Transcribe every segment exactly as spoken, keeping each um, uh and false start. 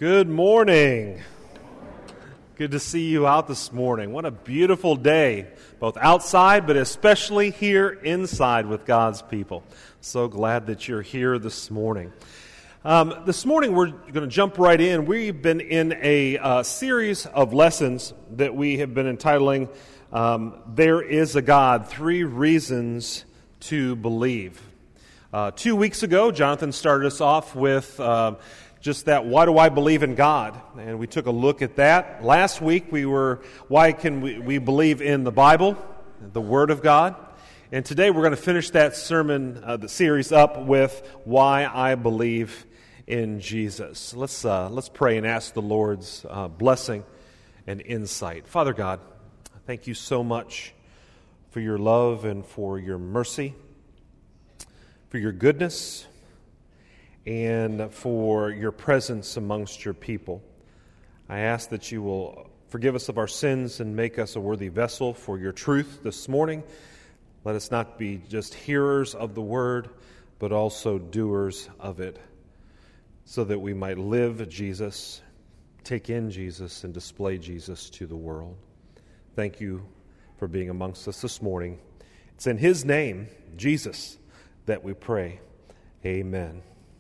Good morning. Good to see you out this morning. What a beautiful day, both outside, but especially here inside with God's people. So glad that you're here this morning. Um, this morning, we're going to jump right in. We've been in a uh, series of lessons that we have been entitling, um, There is a God, Three Reasons to Believe. Uh, two weeks ago, Jonathan started us off with uh, just that, why do I believe in God? And we took a look at that. Last week, we were, why can we, we believe in the Bible, the Word of God? And today, we're going to finish that sermon, uh, the series up with why I believe in Jesus. Let's uh, let's pray and ask the Lord's uh, blessing and insight. Father God, thank you so much for your love and for your mercy, for your goodness, and for your presence amongst your people. I ask that you will forgive us of our sins and make us a worthy vessel for your truth this morning. Let us not be just hearers of the word, but also doers of it, so that we might live Jesus, take in Jesus, and display Jesus to the world. Thank you for being amongst us this morning. It's in His name, Jesus, that we pray. Amen.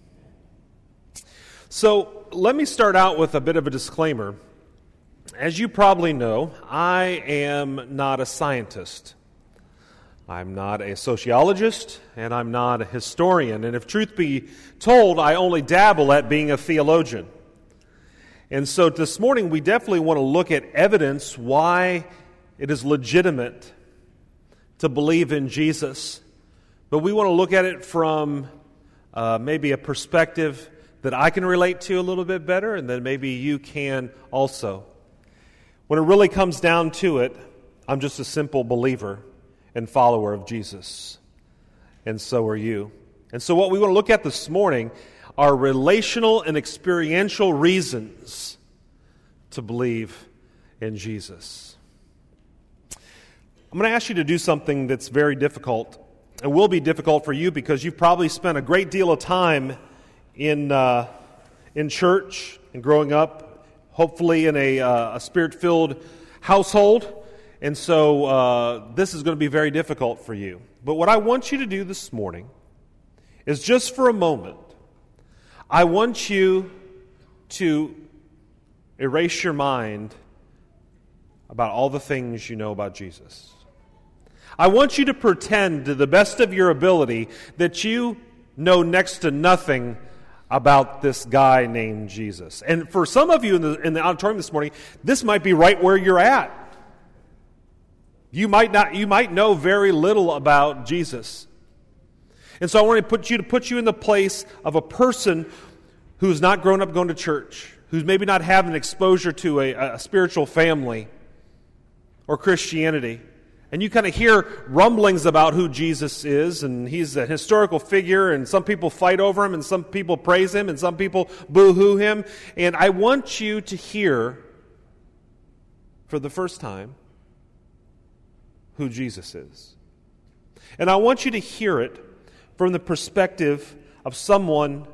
So let me start out with a bit of a disclaimer. As you probably know, I am not a scientist. I'm not a sociologist, and I'm not a historian. And if truth be told, I only dabble at being a theologian. And so this morning, we definitely want to look at evidence why it is legitimate to believe in Jesus. But we want to look at it from uh, maybe a perspective that I can relate to a little bit better, and then maybe you can also. When it really comes down to it, I'm just a simple believer and follower of Jesus. And so are you. And so what we want to look at this morning are relational and experiential reasons to believe in Jesus. I'm going to ask you to do something that's very difficult. It will be difficult for you because you've probably spent a great deal of time in uh, in church and growing up, hopefully in a, uh, a spirit-filled household. And so uh, this is going to be very difficult for you. But what I want you to do this morning is just for a moment, I want you to erase your mind about all the things you know about Jesus. I want you to pretend to the best of your ability that you know next to nothing about this guy named Jesus. And for some of you in the, in the auditorium this morning, this might be right where you're at. You might not. You might know very little about Jesus. And so I want to put you to put you in the place of a person who's not grown up going to church, who's maybe not having exposure to a, a spiritual family or Christianity. And you kind of hear rumblings about who Jesus is, and he's a historical figure, and some people fight over him, and some people praise him, and some people boo-hoo him. And I want you to hear, for the first time, who Jesus is. And I want you to hear it from the perspective of someone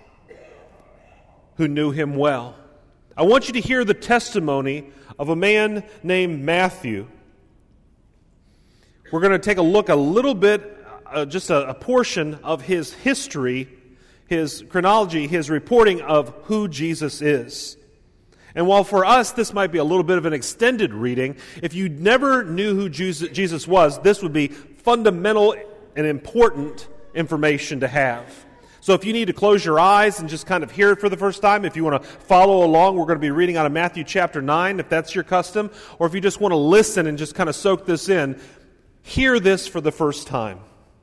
who knew him well. I want you to hear the testimony of a man named Matthew. We're going to take a look a little bit, uh, just a, a portion of his history, his chronology, his reporting of who Jesus is. And while for us this might be a little bit of an extended reading, if you never knew who Jesus was, this would be fundamental and important information to have. So if you need to close your eyes and just kind of hear it for the first time, if you want to follow along, we're going to be reading out of Matthew chapter nine, if that's your custom, or if you just want to listen and just kind of soak this in, hear this for the first time.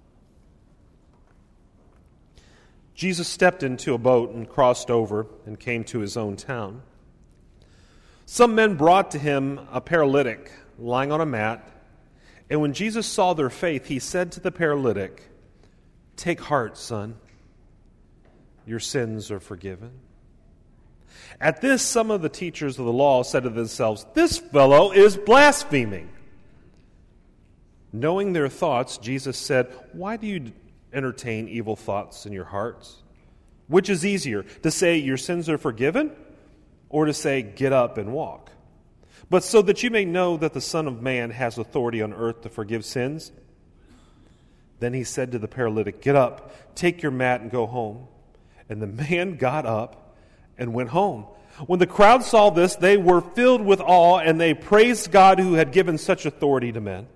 Jesus stepped into a boat and crossed over and came to his own town. Some men brought to him a paralytic lying on a mat, and when Jesus saw their faith, he said to the paralytic, "Take heart, son, your sins are forgiven." At this, some of the teachers of the law said to themselves, "This fellow is blaspheming." Knowing their thoughts, Jesus said, "Why do you entertain evil thoughts in your hearts? Which is easier, to say your sins are forgiven, or to say, get up and walk, but so that you may know that the Son of Man has authority on earth to forgive sins. Then he said to the paralytic, get up, take your mat and go home. And the man got up and went home. When the crowd saw this, they were filled with awe, and they praised God who had given such authority to men.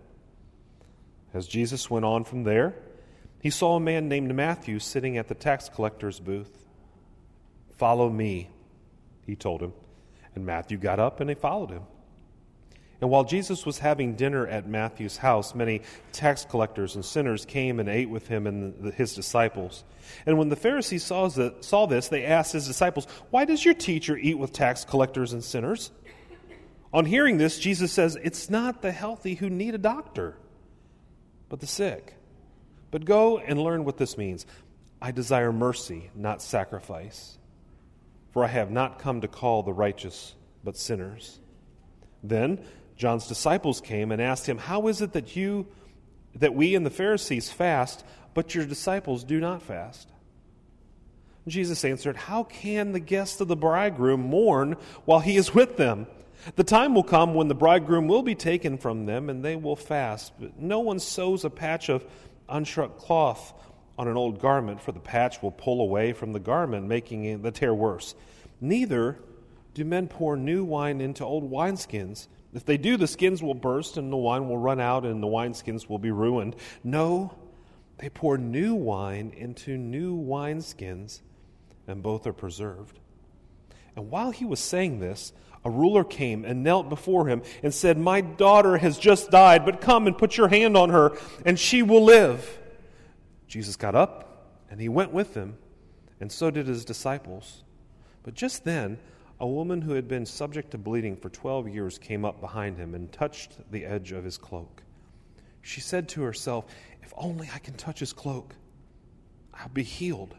As Jesus went on from there, he saw a man named Matthew sitting at the tax collector's booth. Follow me, he told him. And Matthew got up and they followed him. And while Jesus was having dinner at Matthew's house, many tax collectors and sinners came and ate with him and the, his disciples. And when the Pharisees saw, that, saw this, they asked his disciples, why does your teacher eat with tax collectors and sinners? On hearing this, Jesus says, it's not the healthy who need a doctor, but the sick. But go and learn what this means. I desire mercy, not sacrifice. For I have not come to call the righteous, but sinners. Then John's disciples came and asked him, how is it that you, that we and the Pharisees fast, but your disciples do not fast? Jesus answered, how can the guests of the bridegroom mourn while he is with them? The time will come when the bridegroom will be taken from them, and they will fast. But no one sews a patch of unshrunk cloth on an old garment, for the patch will pull away from the garment, making the tear worse. Neither do men pour new wine into old wineskins. If they do, the skins will burst, and the wine will run out, and the wineskins will be ruined. No, they pour new wine into new wineskins, and both are preserved. And while he was saying this, a ruler came and knelt before him and said, my daughter has just died, but come and put your hand on her, and she will live. Jesus got up, and he went with them, and so did his disciples. But just then, a woman who had been subject to bleeding for twelve years came up behind him and touched the edge of his cloak. She said to herself, if only I can touch his cloak, I'll be healed.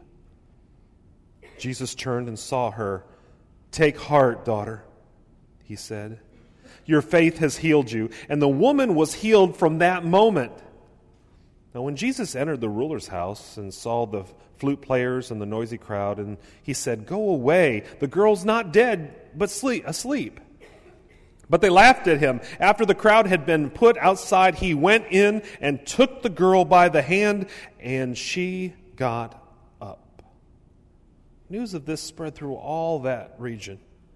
Jesus turned and saw her. Take heart, daughter, he said. Your faith has healed you. And the woman was healed from that moment. Now when Jesus entered the ruler's house and saw the flute players and the noisy crowd, and he said, go away, the girl's not dead, but sleep, asleep. But they laughed at him. After the crowd had been put outside, he went in and took the girl by the hand, and she got up. News of this spread through all that region.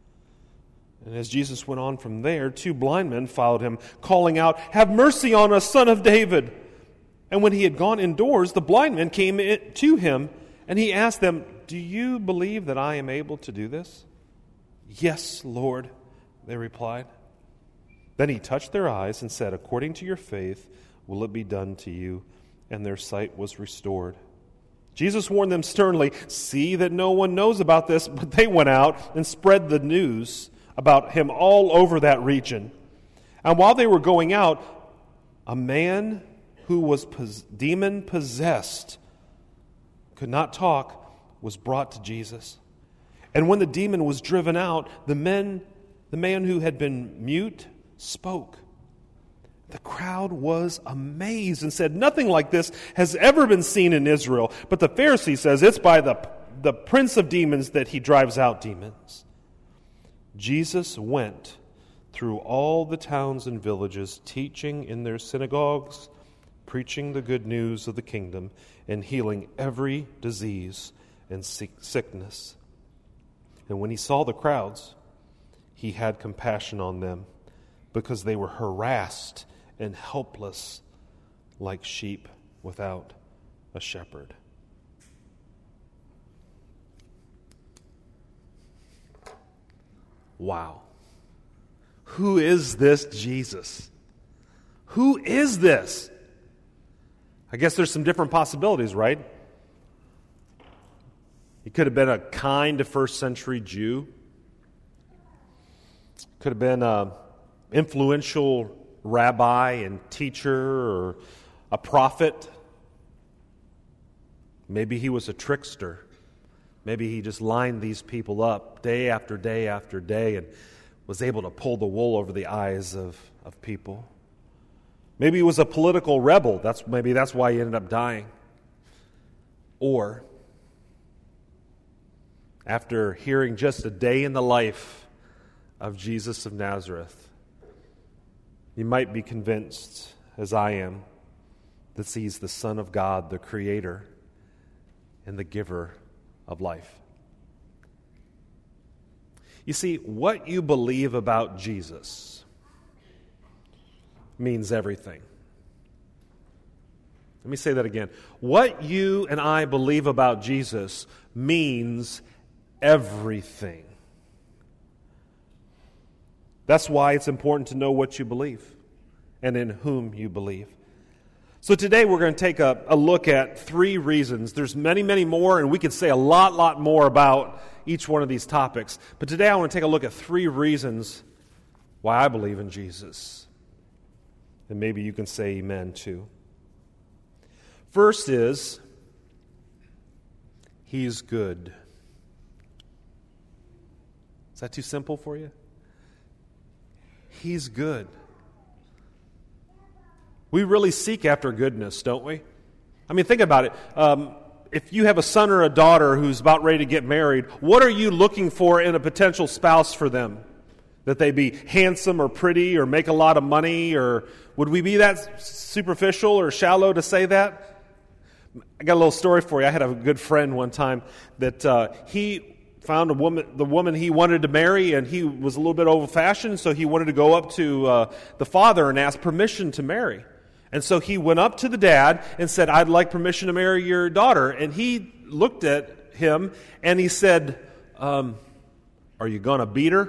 And as Jesus went on from there, two blind men followed him, calling out, have mercy on us, Son of David. And when he had gone indoors, the blind men came to him, and he asked them, do you believe that I am able to do this? Yes, Lord, they replied. Then he touched their eyes and said, according to your faith will it be done to you. And their sight was restored. Jesus warned them sternly, see that no one knows about this, but they went out and spread the news about him all over that region. And while they were going out, a man who was pos- demon-possessed, could not talk, was brought to Jesus. And when the demon was driven out, the men, the man who had been mute spoke. The crowd was amazed and said, nothing like this has ever been seen in Israel. But the Pharisee says it's by the, the prince of demons that he drives out demons. Jesus went through all the towns and villages, teaching in their synagogues, preaching the good news of the kingdom, and healing every disease and sickness. And when he saw the crowds, he had compassion on them, because they were harassed and helpless like sheep without a shepherd. Wow. Who is this Jesus? Who is this? I guess there's some different possibilities, right? He could have been a kind first century Jew. Could have been an influential rabbi and teacher or a prophet. Maybe he was a trickster. Maybe he just lined these people up day after day after day and was able to pull the wool over the eyes of, of people. Maybe he was a political rebel. That's maybe that's why he ended up dying. Or after hearing just a day in the life of Jesus of Nazareth, you might be convinced, as I am, that He's the Son of God, the Creator, and the giver of life. You see, what you believe about Jesus means everything. Let me say that again. What you and I believe about Jesus means everything. That's why it's important to know what you believe and in whom you believe. So today we're going to take a, a look at three reasons. There's many, many more, and we could say a lot, lot more about each one of these topics. But today I want to take a look at three reasons why I believe in Jesus. And maybe you can say amen too. First is, He's good. Is that too simple for you? He's good. We really seek after goodness, don't we? I mean, think about it. Um, if you have a son or a daughter who's about ready to get married, what are you looking for in a potential spouse for them? That they be handsome or pretty or make a lot of money? Or would we be that superficial or shallow to say that? I got a little story for you. I had a good friend one time that uh, he found a woman, the woman he wanted to marry, and he was a little bit old-fashioned, so he wanted to go up to uh, the father and ask permission to marry. And so he went up to the dad and said, "I'd like permission to marry your daughter." And he looked at him and he said, um, "Are you going to beat her?"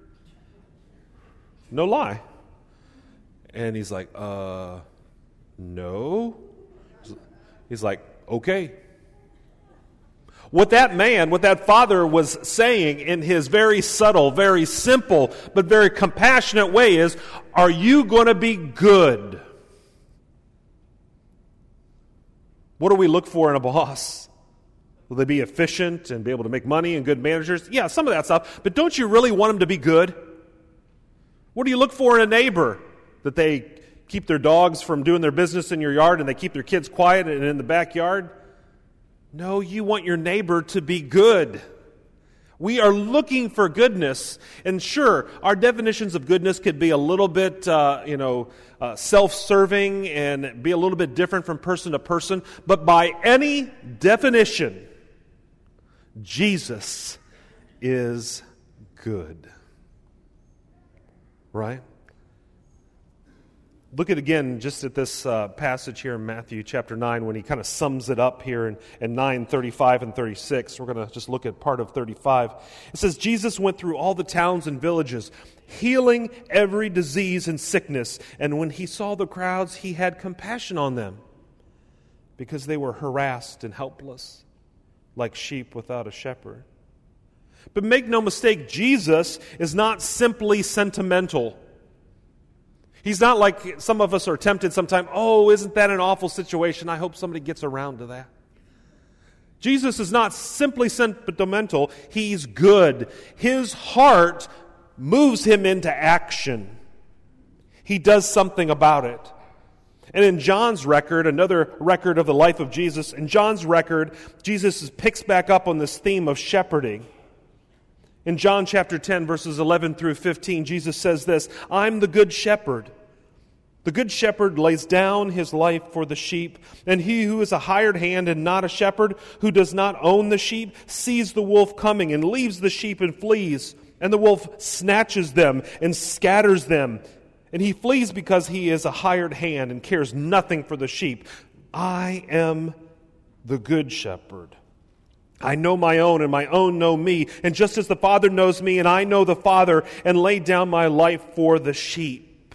No lie. And he's like, uh, no. He's like, okay. What that man, what that father was saying in his very subtle, very simple, but very compassionate way is, are you going to be good? What do we look for in a boss? Will they be efficient and be able to make money and good managers? Yeah, some of that stuff. But don't you really want them to be good? What do you look for in a neighbor? That they keep their dogs from doing their business in your yard and they keep their kids quiet and in the backyard? No, you want your neighbor to be good. We are looking for goodness. And sure, our definitions of goodness could be a little bit, uh, you know, uh, self-serving and be a little bit different from person to person. But by any definition, Jesus is good. Right? Look at again just at this uh, passage here in Matthew chapter nine when he kind of sums it up here in, in nine, thirty-five and thirty-six. We're going to just look at part of thirty-five. It says, Jesus went through all the towns and villages, healing every disease and sickness. And when he saw the crowds, he had compassion on them because they were harassed and helpless, like sheep without a shepherd. But make no mistake, Jesus is not simply sentimental. He's not like some of us are tempted sometime, oh, isn't that an awful situation? I hope somebody gets around to that. Jesus is not simply sentimental. He's good. His heart moves him into action. He does something about it. And in John's record, another record of the life of Jesus, in John's record, Jesus picks back up on this theme of shepherding. In John chapter ten, verses eleven through fifteen, Jesus says this, I'm the good shepherd. The good shepherd lays down his life for the sheep, and he who is a hired hand and not a shepherd, who does not own the sheep, sees the wolf coming and leaves the sheep and flees. And the wolf snatches them and scatters them. And he flees because he is a hired hand and cares nothing for the sheep. I am the good shepherd. I know my own, and my own know me. And just as the Father knows me, and I know the Father, and lay down my life for the sheep.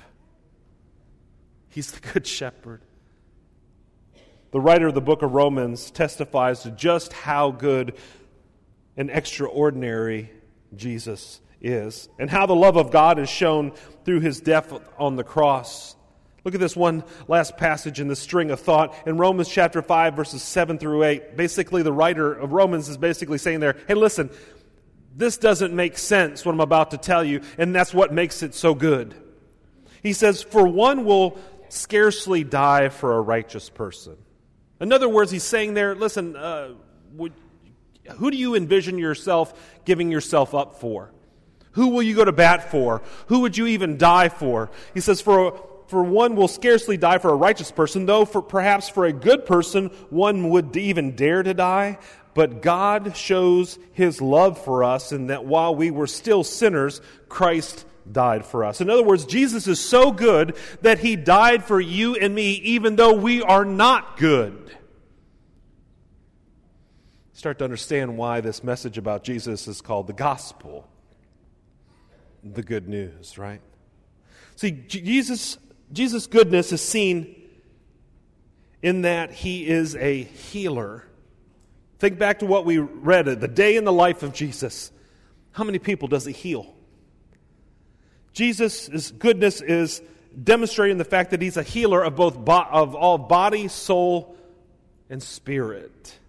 He's the good shepherd. The writer of the book of Romans testifies to just how good and extraordinary Jesus is, and how the love of God is shown through his death on the cross. Look at this one last passage in the string of thought. In Romans chapter five, verses seven through eight, basically the writer of Romans is basically saying there, hey, listen, this doesn't make sense, what I'm about to tell you, and that's what makes it so good. He says, for one will scarcely die for a righteous person. In other words, he's saying there, listen, uh, would, who do you envision yourself giving yourself up for? Who will you go to bat for? Who would you even die for? He says, for, for one will scarcely die for a righteous person, though for perhaps for a good person one would even dare to die. But God shows His love for us in that while we were still sinners, Christ died for us. In other words, Jesus is so good that He died for you and me even though we are not good. Start to understand why this message about Jesus is called the gospel. The good news, right? See, Jesus, Jesus' goodness is seen in that He is a healer. Think back to what we read, the day in the life of Jesus. How many people does He heal? Jesus' goodness is demonstrating the fact that He's a healer of both bo- of all body, soul, and spirit.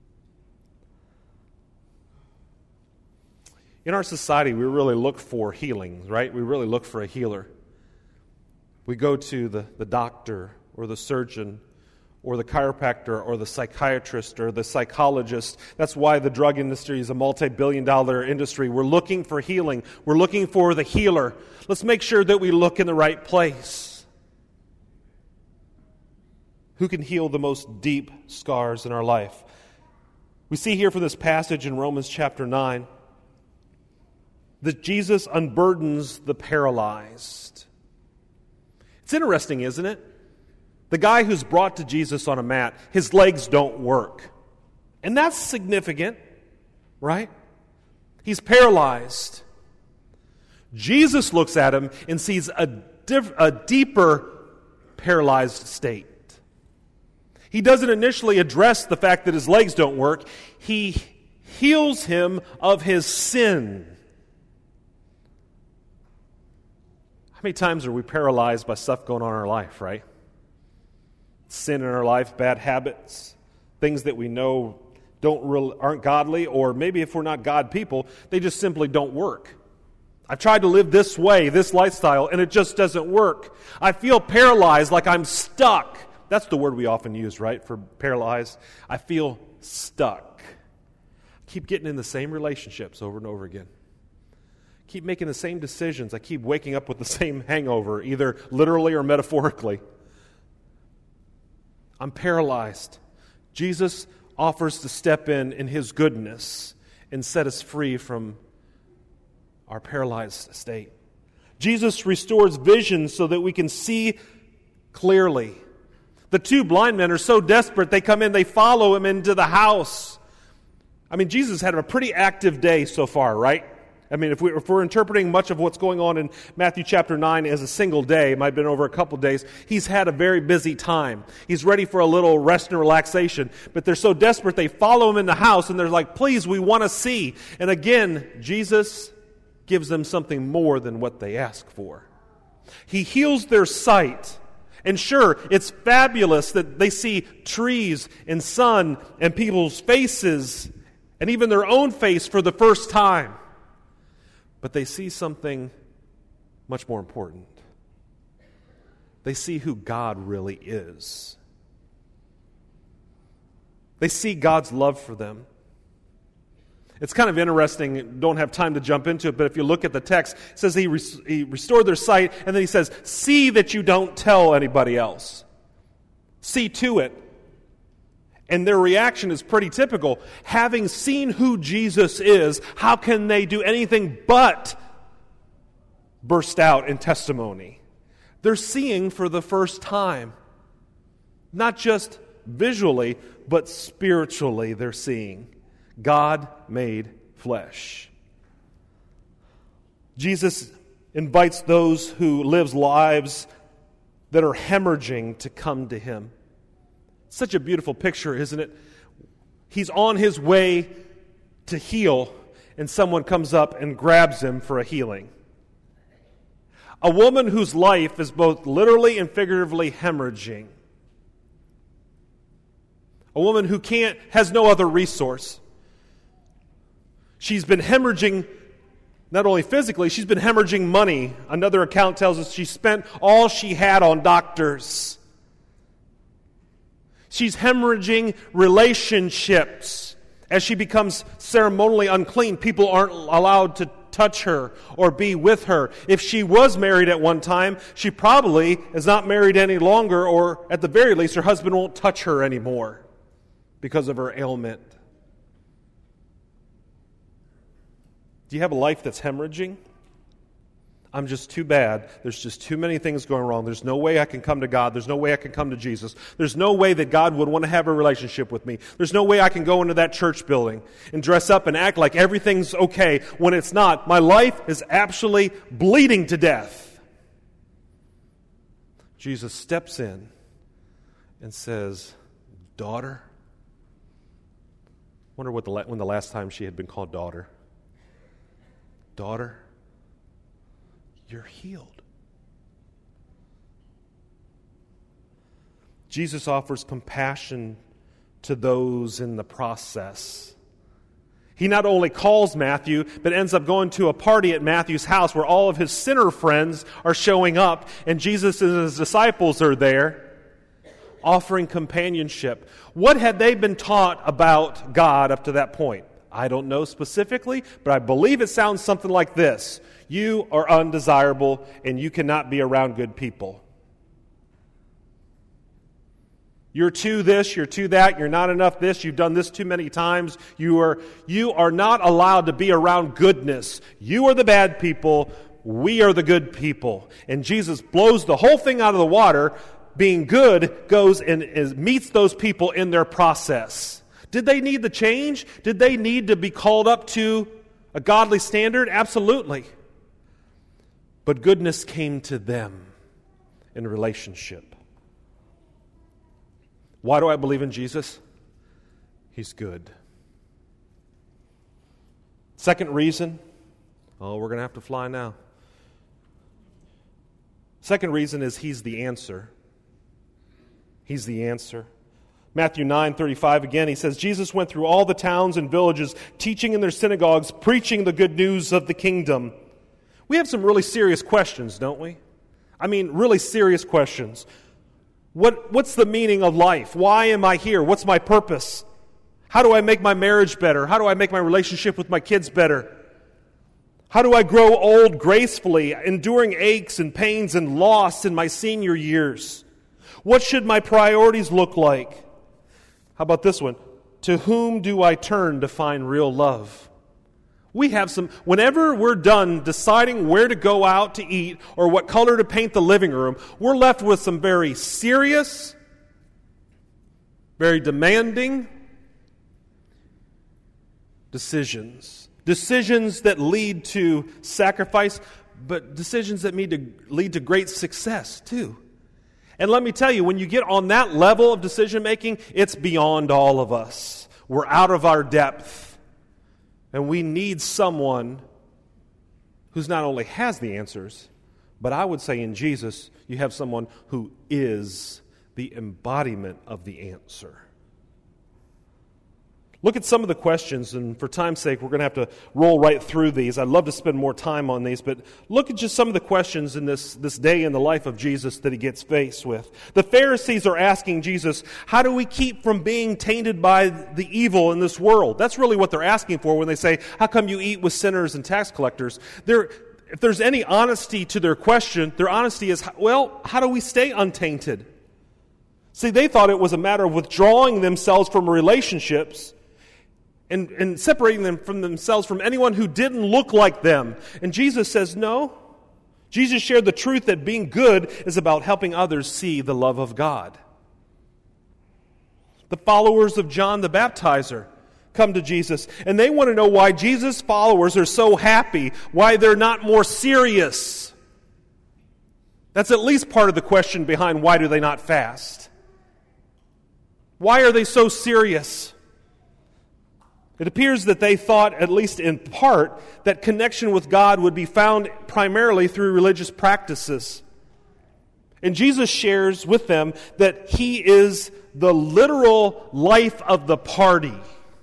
In our society, we really look for healing, right? We really look for a healer. We go to the, the doctor or the surgeon or the chiropractor or the psychiatrist or the psychologist. That's why the drug industry is a multi-billion dollar industry. We're looking for healing. We're looking for the healer. Let's make sure that we look in the right place. Who can heal the most deep scars in our life? We see here from this passage in Romans chapter nine that Jesus unburdens the paralyzed. It's interesting, isn't it? The guy who's brought to Jesus on a mat, his legs don't work. And that's significant, right? He's paralyzed. Jesus looks at him and sees a, diff- a deeper paralyzed state. He doesn't initially address the fact that his legs don't work. He heals him of his sin. How many times are we paralyzed by stuff going on in our life, right? Sin in our life, bad habits, things that we know don't really, aren't godly, or maybe if we're not God people, they just simply don't work. I've tried to live this way, this lifestyle, and it just doesn't work. I feel paralyzed, like I'm stuck. That's the word we often use, right, for paralyzed. I feel stuck. I keep getting in the same relationships over and over again. Keep making the same decisions. I keep waking up with the same hangover, either literally or metaphorically. I'm paralyzed. Jesus offers to step in in His goodness and set us free from our paralyzed state. Jesus restores vision so that we can see clearly. The two blind men are so desperate, they come in, they follow Him into the house. I mean, Jesus had a pretty active day so far, right? I mean, if, we, if we're interpreting much of what's going on in Matthew chapter nine as a single day, it might have been over a couple days, He's had a very busy time. He's ready for a little rest and relaxation. But they're so desperate, they follow Him in the house, and they're like, please, we want to see. And again, Jesus gives them something more than what they ask for. He heals their sight. And sure, it's fabulous that they see trees and sun and people's faces and even their own face for the first time. But they see something much more important. They see who God really is. They see God's love for them. It's kind of interesting, don't have time to jump into it, but if you look at the text, it says he, res- he restored their sight, and then he says, see that you don't tell anybody else. See to it. And their reaction is pretty typical. Having seen who Jesus is, how can they do anything but burst out in testimony? They're seeing for the first time. Not just visually, but spiritually they're seeing. God made flesh. Jesus invites those who live lives that are hemorrhaging to come to Him. Such a beautiful picture, isn't it? He's on his way to heal, and someone comes up and grabs him for a healing. A woman whose life is both literally and figuratively hemorrhaging. A woman who can't, has no other resource. She's been hemorrhaging, not only physically, she's been hemorrhaging money. Another account tells us she spent all she had on doctors. She's hemorrhaging relationships. As she becomes ceremonially unclean, people aren't allowed to touch her or be with her. If she was married at one time, she probably is not married any longer, or at the very least, her husband won't touch her anymore because of her ailment. Do you have a life that's hemorrhaging? I'm just too bad. There's just too many things going wrong. There's no way I can come to God. There's no way I can come to Jesus. There's no way that God would want to have a relationship with me. There's no way I can go into that church building and dress up and act like everything's okay when it's not. My life is actually bleeding to death. Jesus steps in and says, "Daughter." I wonder what the, when the last time she had been called daughter. "Daughter, you're healed." Jesus offers compassion to those in the process. He not only calls Matthew, but ends up going to a party at Matthew's house where all of his sinner friends are showing up, and Jesus and his disciples are there, offering companionship. What had they been taught about God up to that point? I don't know specifically, but I believe it sounds something like this. You are undesirable, and you cannot be around good people. You're too this, you're too that, you're not enough this, you've done this too many times. You are, you are not allowed to be around goodness. You are the bad people, we are the good people. And Jesus blows the whole thing out of the water. Being good goes and is, meets those people in their process. Did they need the change? Did they need to be called up to a godly standard? Absolutely. But goodness came to them in relationship. Why do I believe in Jesus? He's good. Second reason, oh, we're going to have to fly now. Second reason is He's the answer. He's the answer. Matthew nine thirty-five again, he says, Jesus went through all the towns and villages, teaching in their synagogues, preaching the good news of the kingdom. We have some really serious questions, don't we? I mean, really serious questions. What, what's the meaning of life? Why am I here? What's my purpose? How do I make my marriage better? How do I make my relationship with my kids better? How do I grow old gracefully, enduring aches and pains and loss in my senior years? What should my priorities look like? How about this one? To whom do I turn to find real love? We have some, whenever we're done deciding where to go out to eat or what color to paint the living room, we're left with some very serious, very demanding decisions. Decisions that lead to sacrifice, but decisions that lead to, lead to great success too. And let me tell you, when you get on that level of decision making, it's beyond all of us. We're out of our depth. And we need someone who's not only has the answers, but I would say in Jesus, you have someone who is the embodiment of the answer. Look at some of the questions, and for time's sake, we're going to have to roll right through these. I'd love to spend more time on these, but look at just some of the questions in this, this day in the life of Jesus that he gets faced with. The Pharisees are asking Jesus, how do we keep from being tainted by the evil in this world? That's really what they're asking for when they say, how come you eat with sinners and tax collectors? They're, if there's any honesty to their question, their honesty is, well, how do we stay untainted? See, they thought it was a matter of withdrawing themselves from relationships And, and separating them from themselves from anyone who didn't look like them. And Jesus says, no. Jesus shared the truth that being good is about helping others see the love of God. The followers of John the Baptizer come to Jesus, and they want to know why Jesus' followers are so happy, why they're not more serious. That's at least part of the question behind why do they not fast. Why are they so serious? It appears that they thought, at least in part, that connection with God would be found primarily through religious practices. And Jesus shares with them that He is the literal life of the party.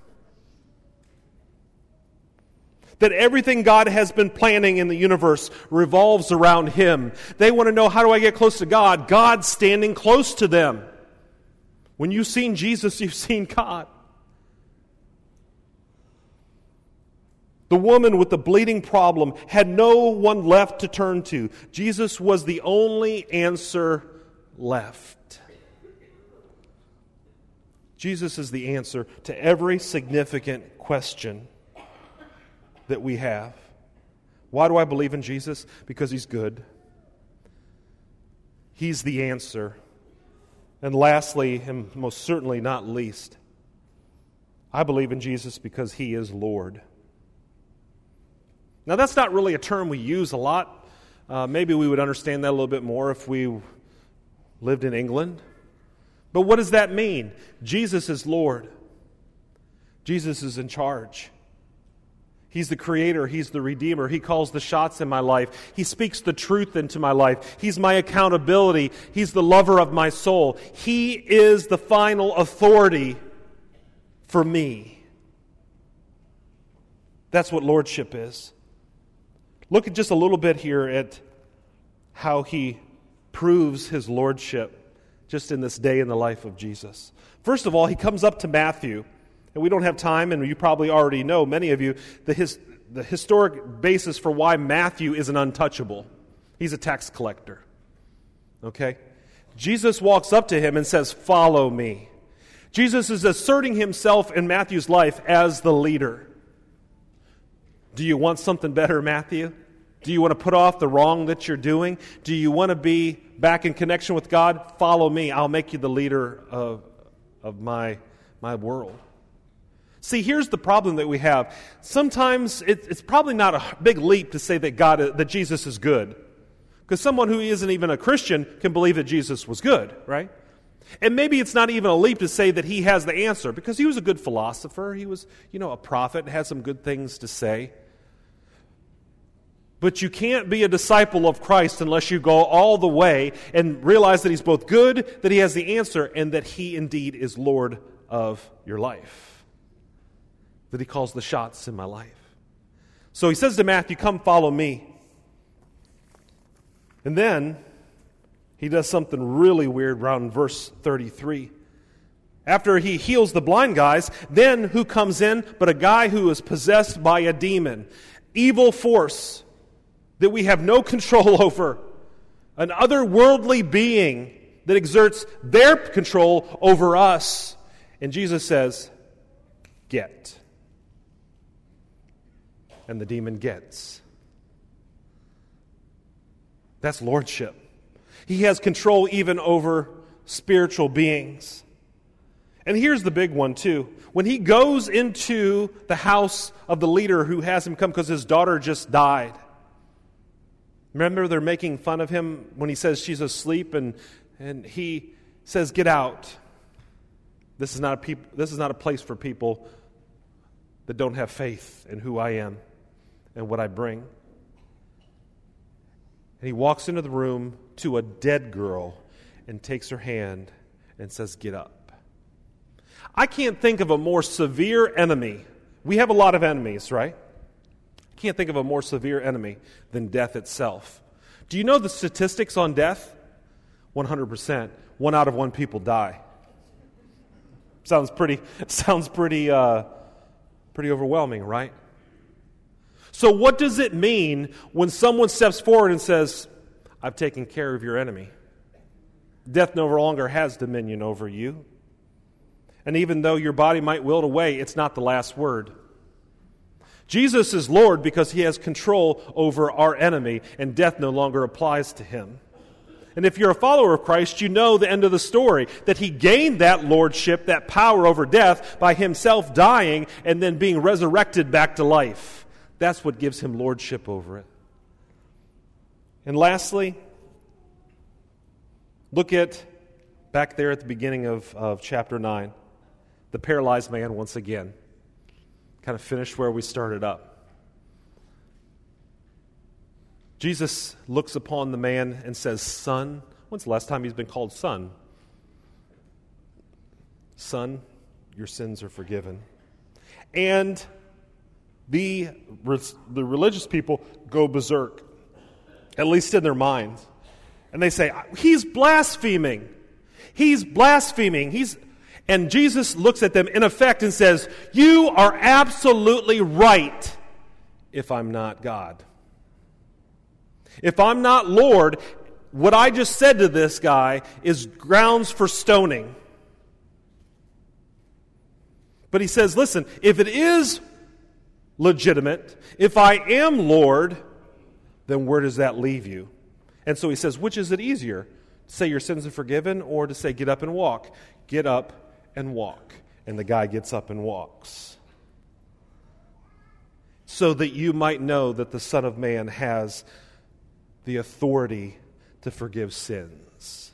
That everything God has been planning in the universe revolves around Him. They want to know, how do I get close to God? God's standing close to them. When you've seen Jesus, you've seen God. The woman with the bleeding problem had no one left to turn to. Jesus was the only answer left. Jesus is the answer to every significant question that we have. Why do I believe in Jesus? Because He's good. He's the answer. And lastly, and most certainly not least, I believe in Jesus because He is Lord. Now, that's not really a term we use a lot. Uh, maybe we would understand that a little bit more if we lived in England. But what does that mean? Jesus is Lord. Jesus is in charge. He's the Creator. He's the Redeemer. He calls the shots in my life. He speaks the truth into my life. He's my accountability. He's the lover of my soul. He is the final authority for me. That's what lordship is. Look at just a little bit here at how He proves His lordship just in this day in the life of Jesus. First of all, He comes up to Matthew. And we don't have time, and you probably already know, many of you, the, his, the historic basis for why Matthew is an untouchable. He's a tax collector. Okay? Jesus walks up to him and says, "Follow me." Jesus is asserting Himself in Matthew's life as the leader. Do you want something better, Matthew? Do you want to put off the wrong that you're doing? Do you want to be back in connection with God? Follow me. I'll make you the leader of, of my, my world. See, here's the problem that we have. Sometimes it, it's probably not a big leap to say that God, that Jesus is good. Because someone who isn't even a Christian can believe that Jesus was good, right? And maybe it's not even a leap to say that He has the answer, because He was a good philosopher. He was, you know, a prophet and had some good things to say. But you can't be a disciple of Christ unless you go all the way and realize that He's both good, that He has the answer, and that He indeed is Lord of your life. That He calls the shots in my life. So He says to Matthew, "Come follow me." And then He does something really weird around verse thirty-three. After He heals the blind guys, then who comes in but a guy who is possessed by a demon, evil force that we have no control over, an otherworldly being that exerts their control over us. And Jesus says, "Get." And the demon gets. That's lordship. He has control even over spiritual beings. And here's the big one too. When He goes into the house of the leader who has him come because his daughter just died. Remember, they're making fun of him when he says she's asleep, and, and he says, "Get out. This is not a peop- this is not a place for people that don't have faith in who I am and what I bring." And He walks into the room to a dead girl and takes her hand and says, "Get up." I can't think of a more severe enemy. We have a lot of enemies, right? I can't think of a more severe enemy than death itself. Do you know the statistics on death? one hundred percent. One out of one people die. Sounds pretty, sounds pretty, uh, pretty overwhelming, right? So what does it mean when someone steps forward and says, "I've taken care of your enemy. Death no longer has dominion over you. And even though your body might wilt away, it's not the last word." Jesus is Lord because He has control over our enemy, and death no longer applies to Him. And if you're a follower of Christ, you know the end of the story, that He gained that lordship, that power over death, by Himself dying and then being resurrected back to life. That's what gives Him lordship over it. And lastly, look at back there at the beginning of, of chapter nine, the paralyzed man once again. Kind of finished where we started up. Jesus looks upon the man and says, "Son." When's the last time he's been called son? "Son, your sins are forgiven." And the, the religious people go berserk, at least in their minds. And they say, "He's blaspheming. He's blaspheming. He's..." And Jesus looks at them in effect and says, "You are absolutely right. if I'm not God? If I'm not Lord, what I just said to this guy is grounds for stoning. But he says, listen, if it is legitimate, if I am Lord, then where does that leave you? And so he says, which is it easier? To say your sins are forgiven or to say get up and walk? Get up and walk. And the guy gets up and walks. So that you might know that the Son of Man has the authority to forgive sins.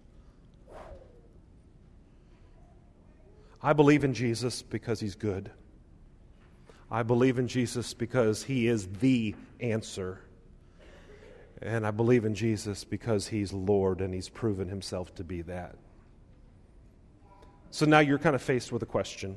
I believe in Jesus because he's good. I believe in Jesus because he is the answer. And I believe in Jesus because he's Lord and he's proven himself to be that. So now you're kind of faced with a question.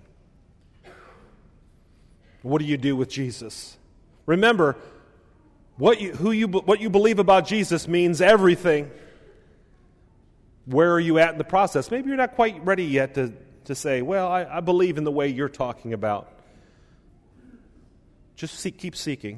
What do you do with Jesus? Remember, what you, who you, what you believe about Jesus means everything. Where are you at in the process? Maybe you're not quite ready yet to, to say, well, I, I believe in the way you're talking about. Just seek, keep seeking.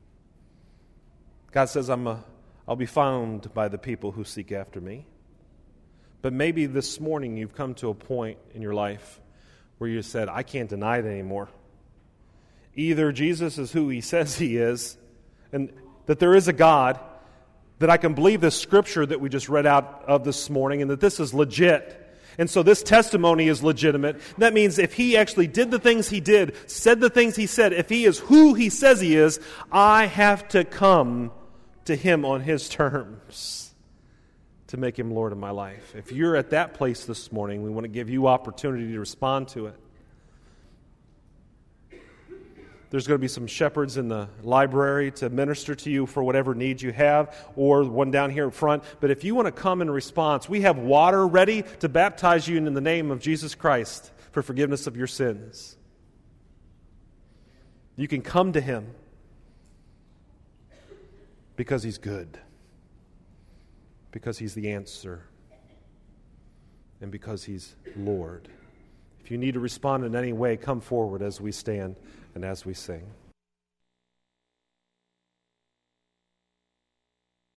God says, I'm a, I'll be found by the people who seek after me. But maybe this morning you've come to a point in your life where you said, I can't deny it anymore. Either Jesus is who he says he is, and that there is a God, that I can believe this scripture that we just read out of this morning, and that this is legit. And so this testimony is legitimate. That means if he actually did the things he did, said the things he said, if he is who he says he is, I have to come to him on his terms to make him Lord of my life. If you're at that place this morning, we want to give you opportunity to respond to it. There's going to be some shepherds in the library to minister to you for whatever needs you have, or one down here in front. But if you want to come in response, we have water ready to baptize you in the name of Jesus Christ for forgiveness of your sins. You can come to him because he's good, because he's the answer, and because he's Lord. If you need to respond in any way, come forward as we stand and as we sing.